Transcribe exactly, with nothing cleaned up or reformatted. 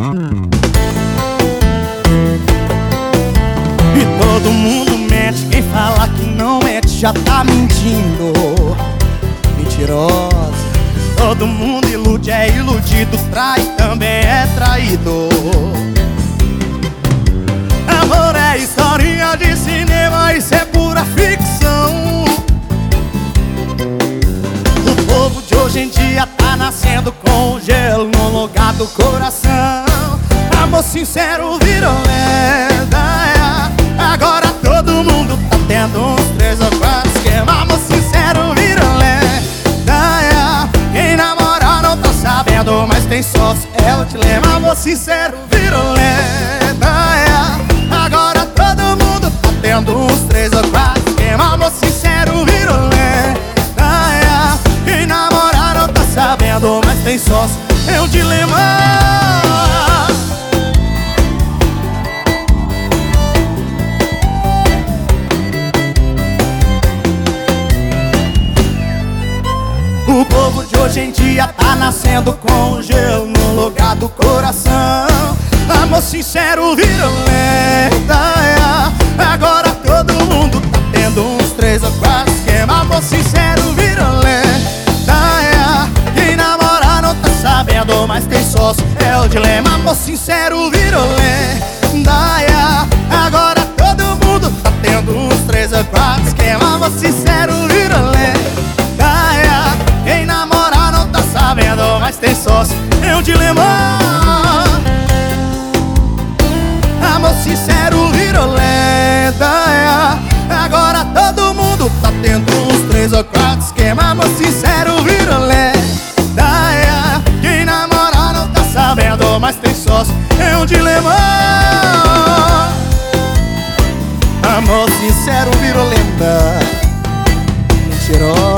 E todo mundo mente, quem fala que não mente já tá mentindo. Mentirosa. Todo mundo ilude, é iludido, trai também é traído. Amor é historinha de cinema, isso é pura ficção. O povo de hoje em dia tá nascendo com o gelo no lugar do coração. Amor sincero virou lenda, é. Agora todo mundo tá tendo uns três ou quatro esquemas. Amor sincero virou lenda, é. Quem namora não tá sabendo, mas tem sócio, é o dilema. Amor sincero virou lenda, é. Agora todo mundo tá tendo uns três ou quatro esquemas. Amor sincero virou lenda, é. Quem namora não tá sabendo, mas tem sócio, é um dilema. O povo de hoje em dia tá nascendo com o gelo no lugar do coração. Amor sincero virou lenda, é. Agora todo mundo tá tendo uns três ou quatro esquemas. Amor sincero virou lenda, é. Quem namora não tá sabendo, mas tem sócio, é o dilema. Amor sincero virou lenda, é. Agora todo mundo tá tendo uns três ou quatro esquemas. Amor sincero virou lenda, quem namora não tá sabendo, mas tem sócio, é um dilema. Amor sincero virou lenda, é. Agora todo mundo tá tendo uns três ou quatro esquemas. Amor sincero virou lenda, é. Quem namora não tá sabendo, mas tem sócio, é um dilema. Amor sincero virou lenda. Mentirosa.